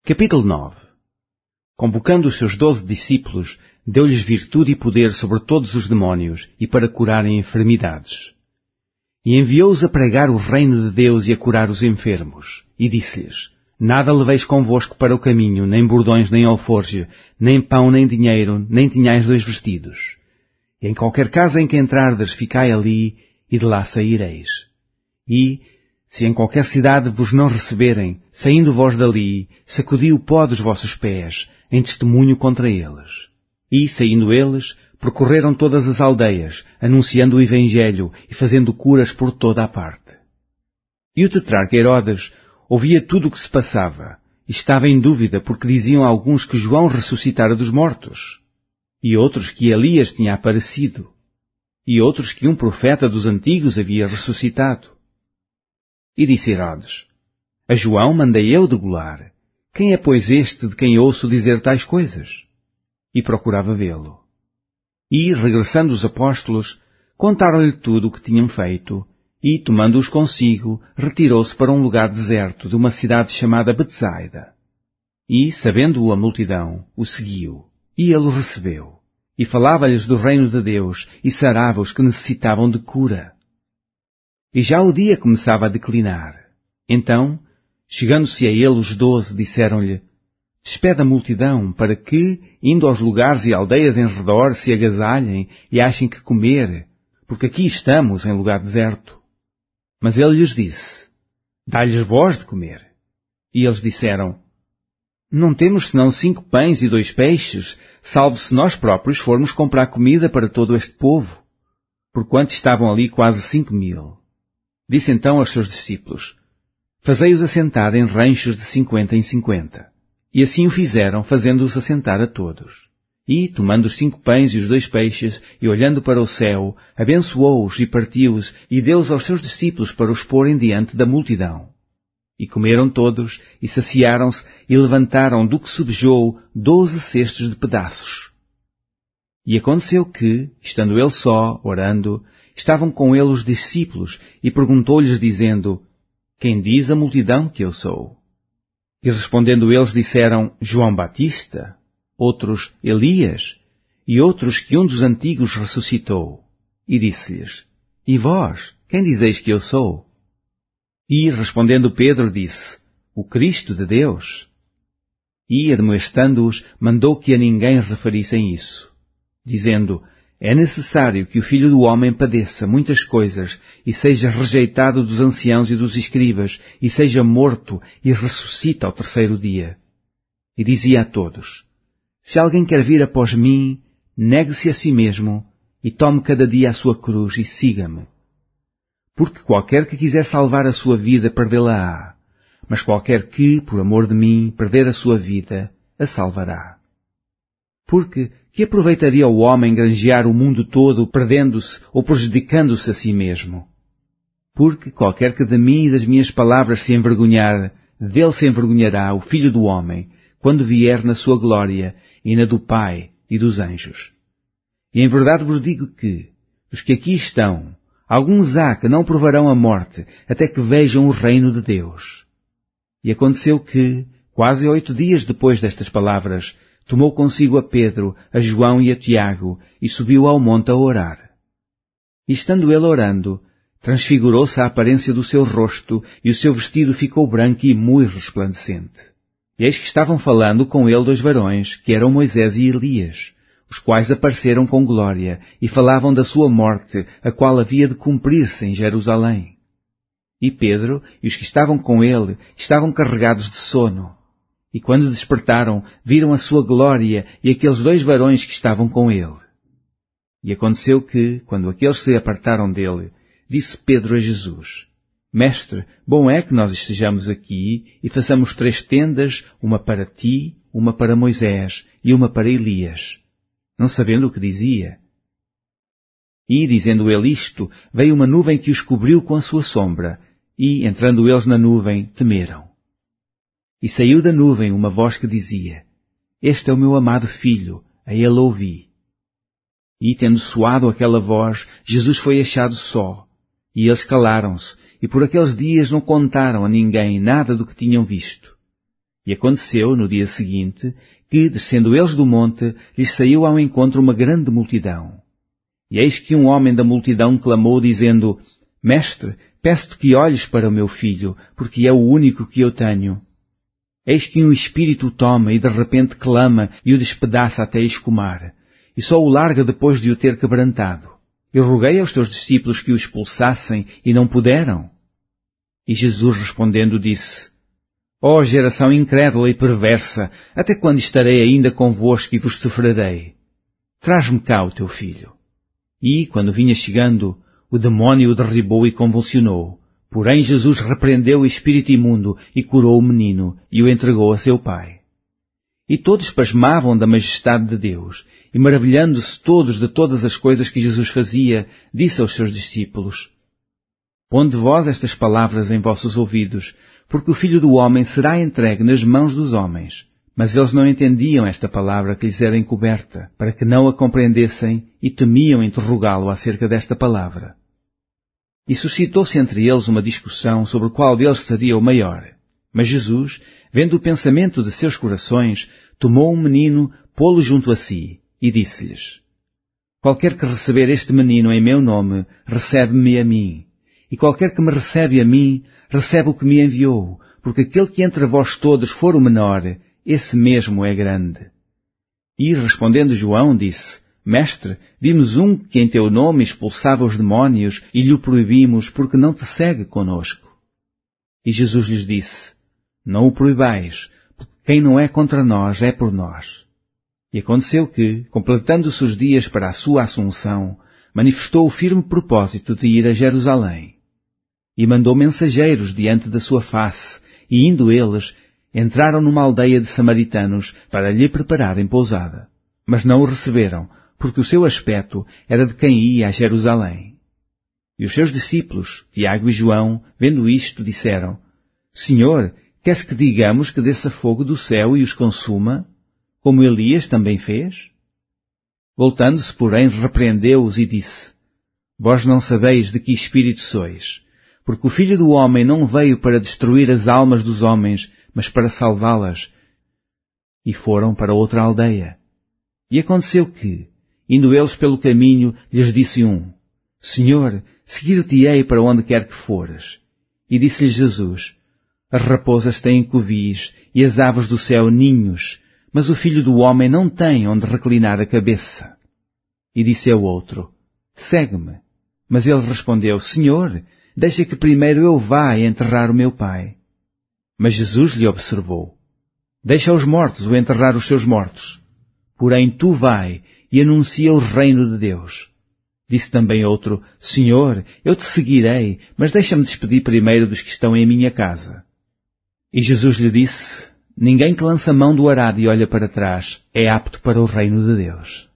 Capítulo 9. Convocando os seus 12 discípulos, deu-lhes virtude e poder sobre todos os demónios e para curarem enfermidades. E enviou-os a pregar o reino de Deus e a curar os enfermos. E disse-lhes: Nada leveis convosco para o caminho, nem bordões, nem alforje, nem pão, nem dinheiro, nem tenhais 2 vestidos. E em qualquer casa em que entrardes, ficai ali, e de lá saireis. E, se em qualquer cidade vos não receberem, saindo vós dali, sacudi o pó dos vossos pés, em testemunho contra eles. E, saindo eles, percorreram todas as aldeias, anunciando o Evangelho e fazendo curas por toda a parte. E o tetrarca Herodes ouvia tudo o que se passava, e estava em dúvida, porque diziam alguns que João ressuscitara dos mortos, e outros que Elias tinha aparecido, e outros que um profeta dos antigos havia ressuscitado. E disse Herodes: A João mandei eu degolar. Quem é, pois, este de quem ouço dizer tais coisas? E procurava vê-lo. E, regressando os apóstolos, contaram-lhe tudo o que tinham feito, e, tomando-os consigo, retirou-se para um lugar deserto de uma cidade chamada Betsaida. E, sabendo-o a multidão, o seguiu, e ele o recebeu, e falava-lhes do reino de Deus, e sarava os que necessitavam de cura. E já o dia começava a declinar. Então, chegando-se a ele os 12, disseram-lhe: Despede a multidão, para que, indo aos lugares e aldeias em redor, se agasalhem e achem que comer, porque aqui estamos em lugar deserto. Mas ele lhes disse: Dá-lhes vós de comer. E eles disseram: Não temos senão 5 pães e 2 peixes, salvo se nós próprios formos comprar comida para todo este povo, porquanto estavam ali quase 5.000. Disse então aos seus discípulos: Fazei-os assentar em ranchos de 50 em 50. E assim o fizeram, fazendo-os assentar a todos. E, tomando os 5 pães e os 2 peixes, e olhando para o céu, abençoou-os e partiu-os, e deu-os aos seus discípulos para os porem diante da multidão. E comeram todos, e saciaram-se, e levantaram do que sobejou 12 cestos de pedaços. E aconteceu que, estando ele só, orando, estavam com ele os discípulos, e perguntou-lhes, dizendo: Quem diz a multidão que eu sou? E respondendo eles disseram: João Batista, outros Elias, e outros que um dos antigos ressuscitou. E disse-lhes: E vós, quem dizeis que eu sou? E, respondendo Pedro, disse: O Cristo de Deus. E, admoestando-os, mandou que a ninguém referissem isso, dizendo: É necessário que o Filho do Homem padeça muitas coisas, e seja rejeitado dos anciãos e dos escribas, e seja morto, e ressuscite ao 3º dia. E dizia a todos: Se alguém quer vir após mim, negue-se a si mesmo, e tome cada dia a sua cruz, e siga-me. Porque qualquer que quiser salvar a sua vida, perdê-la-á, mas qualquer que, por amor de mim, perder a sua vida, a salvará. Porque que aproveitaria o homem granjear o mundo todo, perdendo-se ou prejudicando-se a si mesmo? Porque qualquer que de mim e das minhas palavras se envergonhar, dele se envergonhará o Filho do Homem, quando vier na sua glória e na do Pai e dos anjos. E em verdade vos digo que, os que aqui estão, alguns há que não provarão a morte, até que vejam o reino de Deus. E aconteceu que, quase 8 dias depois destas palavras, tomou consigo a Pedro, a João e a Tiago, e subiu ao monte a orar. E estando ele orando, transfigurou-se a aparência do seu rosto, e o seu vestido ficou branco e muito resplandecente. E eis que estavam falando com ele 2 varões, que eram Moisés e Elias, os quais apareceram com glória, e falavam da sua morte, a qual havia de cumprir-se em Jerusalém. E Pedro e os que estavam com ele estavam carregados de sono. E quando despertaram, viram a sua glória e aqueles 2 varões que estavam com ele. E aconteceu que, quando aqueles se apartaram dele, disse Pedro a Jesus: Mestre, bom é que nós estejamos aqui e façamos 3 tendas, uma para ti, uma para Moisés e uma para Elias, não sabendo o que dizia. E, dizendo ele isto, veio uma nuvem que os cobriu com a sua sombra, e, entrando eles na nuvem, temeram. E saiu da nuvem uma voz que dizia: Este é o meu amado Filho, a ele ouvi. E, tendo soado aquela voz, Jesus foi achado só, e eles calaram-se, e por aqueles dias não contaram a ninguém nada do que tinham visto. E aconteceu, no dia seguinte, que, descendo eles do monte, lhes saiu ao encontro uma grande multidão. E eis que um homem da multidão clamou, dizendo: Mestre, peço-te que olhes para o meu filho, porque é o único que eu tenho. Eis que um espírito o toma e de repente clama e o despedaça até escumar, e só o larga depois de o ter quebrantado. Eu roguei aos teus discípulos que o expulsassem e não puderam. E Jesus respondendo disse: Ó geração incrédula e perversa, até quando estarei ainda convosco e vos sofrerei? Traz-me cá o teu filho. E, quando vinha chegando, o demónio o derribou e convulsionou. Porém Jesus repreendeu o espírito imundo e curou o menino e o entregou a seu pai. E todos pasmavam da majestade de Deus, e maravilhando-se todos de todas as coisas que Jesus fazia, disse aos seus discípulos: Ponde vós estas palavras em vossos ouvidos, porque o Filho do Homem será entregue nas mãos dos homens. Mas eles não entendiam esta palavra que lhes era encoberta, para que não a compreendessem, e temiam interrogá-lo acerca desta palavra. E suscitou-se entre eles uma discussão sobre qual deles seria o maior. Mas Jesus, vendo o pensamento de seus corações, tomou um menino, pô-lo junto a si, e disse-lhes: Qualquer que receber este menino em meu nome, recebe-me a mim. E qualquer que me recebe a mim, recebe o que me enviou, porque aquele que entre vós todos for o menor, esse mesmo é grande. E, respondendo João, disse: Mestre, vimos um que em teu nome expulsava os demónios e lhe o proibimos porque não te segue conosco. E Jesus lhes disse: Não o proibais, porque quem não é contra nós é por nós. E aconteceu que, completando-se os dias para a sua assunção, manifestou o firme propósito de ir a Jerusalém. E mandou mensageiros diante da sua face, e indo eles, entraram numa aldeia de samaritanos para lhe prepararem pousada. Mas não o receberam, porque o seu aspecto era de quem ia a Jerusalém. E os seus discípulos, Tiago e João, vendo isto, disseram: Senhor, queres que digamos que desça fogo do céu e os consuma, como Elias também fez? Voltando-se, porém, repreendeu-os e disse: Vós não sabeis de que espírito sois, porque o Filho do Homem não veio para destruir as almas dos homens, mas para salvá-las. E foram para outra aldeia. E aconteceu que, indo eles pelo caminho, lhes disse um: Senhor, seguir-te-ei para onde quer que fores. E disse-lhes Jesus: As raposas têm covis e as aves do céu ninhos, mas o Filho do Homem não tem onde reclinar a cabeça. E disse ao outro: Segue-me. Mas ele respondeu: Senhor, deixa que primeiro eu vá enterrar o meu pai. Mas Jesus lhe observou: Deixa os mortos o enterrar os seus mortos. Porém tu vai e anuncia o reino de Deus. Disse também outro: Senhor, eu te seguirei, mas deixa-me despedir primeiro dos que estão em minha casa. E Jesus lhe disse: Ninguém que lança mão do arado e olha para trás é apto para o reino de Deus.